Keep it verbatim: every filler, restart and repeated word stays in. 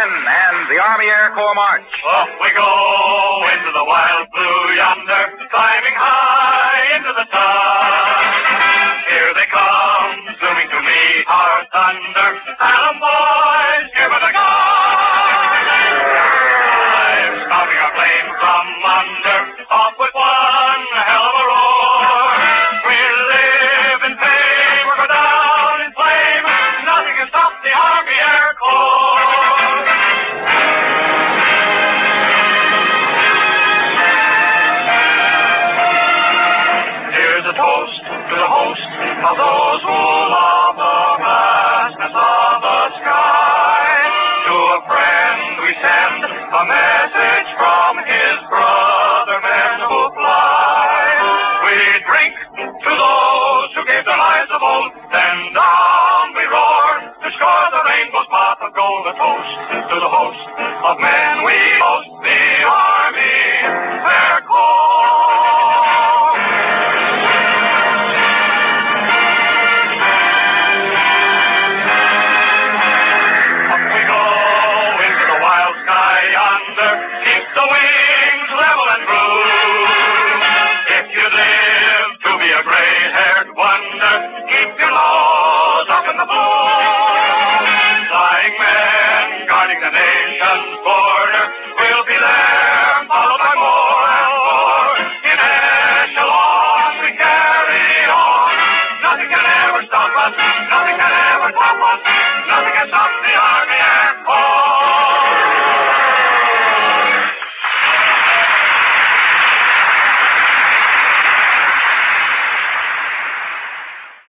Sherman and the Army Air Corps March. Off we go into the wild blue yonder, climbing high into the sun. Here they come, zooming to meet our thunder. Alum boys, give it a gun. I'm spouting our flame from under, off with one hell of a roar. We live in fame, we'll go down in flame. Nothing can stop the Army Air Corps. Here's a toast to the host of those who love the vastness of the sky. To a friend we send a message from his brother men who fly. We drink to those who gave their lives of old, then down we roar to score the rainbow's path of gold. A toast to the host